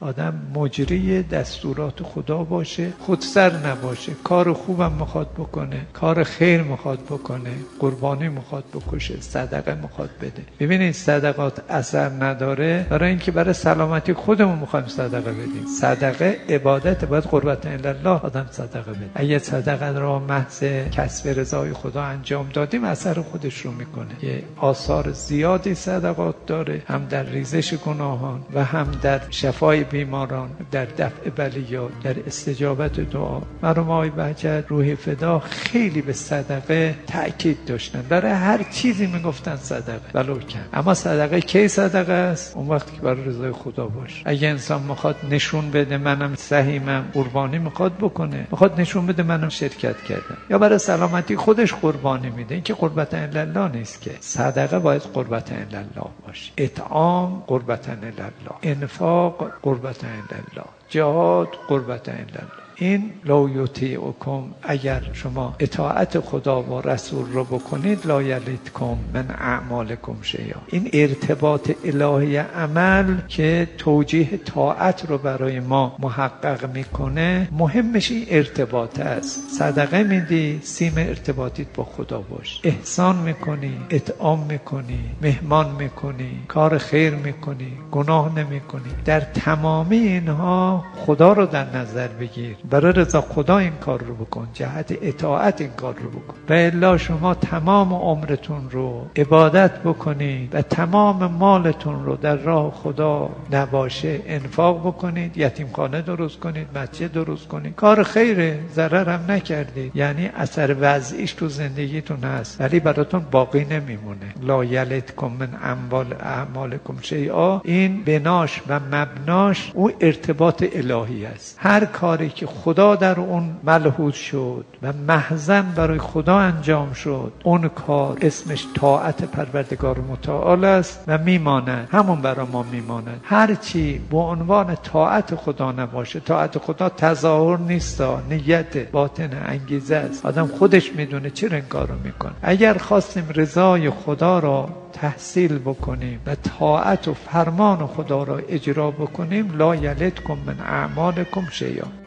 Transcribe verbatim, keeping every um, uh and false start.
آدم مجری دستورات خدا باشه، خودسر نباشه، کار خوبم میخواد بکنه، کار خیر میخواد بکنه، قربانی میخواد بکشه، صدقه میخواد بده. ببینید صدقات اثر نداره برای اینکه برای سلامتی خودمون میخوایم صدقه بدیم. صدقه عبادت، باید قربت الله آدم صدقه بده. اگه صدقه را محض کسب رضای خدا انجام دادیم اثر خودش رو میکنه. یه آثار زیادی صدقات داره، هم در ریزش گناهان و هم در شفای بیماران، در دفع بلیات، در استجابت دعا. مرحوم آقای بهجت روح فدا خیلی به صدقه تأکید داشتن، برای هر چیزی میگفتن صدقه ولو کم. اما صدقه کی صدقه است؟ اون وقتی که برای رضای خدا باشه. اگه انسان میخواد نشون بده منم سهیمم، قربانی میخواد بکنه، میخواد نشون بده منم شرکت کردم، یا برای سلامتی خودش قربانی میده، این که قربت الله نیست که. صدقه باید قربت الله باشه، اطعام قربت الله، انفاق قربت الله، جهاد قربت الله. این لا یطیعکم، اگر شما اطاعت خدا و رسول رو بکنید، لا یلدکم من اعمالکم شیئا. این ارتباط الهی عمل که توجیه طاعت رو برای ما محقق میکنه، مهمش این ارتباط است. صدقه میدی، سیم ارتباطیت با خدا باش، احسان میکنی، اطعام میکنی، مهمان میکنی، کار خیر میکنی، گناه نمیکنی. در تمامی اینها خدا رو در نظر بگیر، برای رضا خدا این کار رو بکن، جهت اطاعت این کار رو بکن. و الا شما تمام عمرتون رو عبادت بکنید و تمام مالتون رو در راه خدا نباشه انفاق بکنید، یتیمخانه درست کنید، مسجد درست کنید، کار خیره، ضرر هم نکردید، یعنی اثر وضعیش تو زندگیتون هست ولی براتون باقی نمیمونه. لا یلدکم من اموال اعمالکم شیئا، این بناش و مبناش اون ارتباط الهی است. هر کاری که خدا در اون ملحوظ شد و محضاً برای خدا انجام شد، اون کار اسمش طاعت پروردگار متعال است و میماند، همون برای ما میماند. هر چی به عنوان طاعت خدا نباشه، طاعت خدا تظاهر نیست، نیت باطن انگیزه است، آدم خودش میدونه چرا این کارو میکنه. اگر خواستیم رضای خدا را تحصیل بکنیم و طاعت و فرمان خدا را اجرا بکنیم، لا یلدکم من اعمالکم شیئا.